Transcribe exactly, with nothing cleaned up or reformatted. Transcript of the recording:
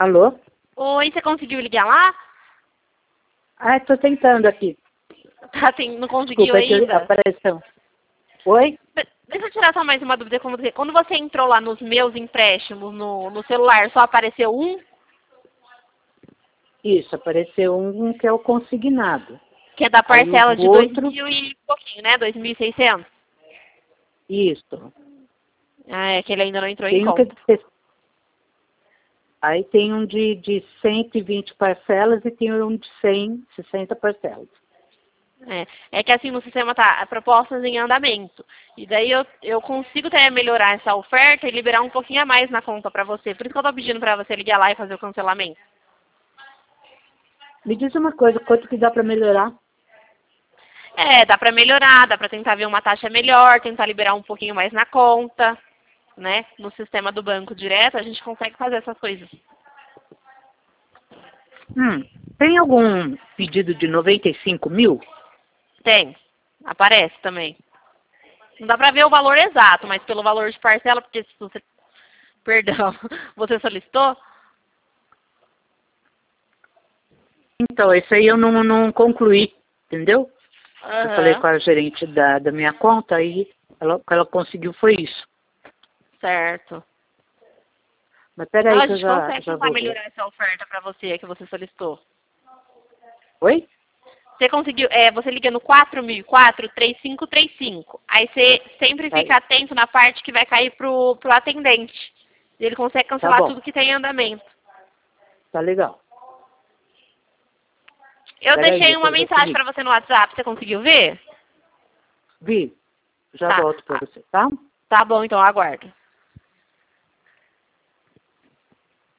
Alô? Oi, você conseguiu ligar lá? Ah, estou tentando aqui. Tá, assim, não conseguiu Desculpa, é que ainda? apareceu. Oi? De- Deixa eu tirar só mais uma dúvida com você. Quando você entrou lá nos meus empréstimos no, no celular, só apareceu um? Isso, apareceu um que é o consignado. Que é da Aí o parcela de dois outro, mil e pouquinho, né? dois mil e seiscentos. isso. Ah, é que ele ainda não entrou em Tem um que é conta. de, aí tem um de, de cento e vinte parcelas e tem um de cem, sessenta parcelas. É, é que assim no sistema tá propostas em andamento. E daí eu, eu consigo até melhorar essa oferta e liberar um pouquinho a mais na conta pra você. Por isso que eu tô pedindo pra você ligar lá e fazer o cancelamento. Me diz uma coisa, quanto que dá para melhorar? É, dá pra melhorar, dá pra tentar ver uma taxa melhor, tentar liberar um pouquinho mais na conta, né? No sistema do banco direto, a gente consegue fazer essas coisas. Hum, tem algum pedido de noventa e cinco mil? Tem. Aparece também. Não dá pra ver o valor exato, mas pelo valor de parcela, porque se você... Perdão, você solicitou? Então, esse aí eu não, não concluí, entendeu? Eu falei Aham, com a gerente da, da minha conta e ela, o que ela conseguiu foi isso. certo. Mas Não, peraí a que eu gente já, consegue já tentar vou ver. melhorar essa oferta pra você, que você solicitou. Oi? Você conseguiu, é, você liga no quatro mil e quatro, três cinco três cinco. Aí você sempre Tá, fica atento na parte que vai cair pro, pro atendente. Ele consegue tá cancelar bom, tudo que tem em andamento. tá legal. Eu Peraí, deixei uma depois eu te mensagem ligo. pra você no WhatsApp, você conseguiu ver? Vi, já Tá. volto para Ah, você, tá? tá bom, então aguardo.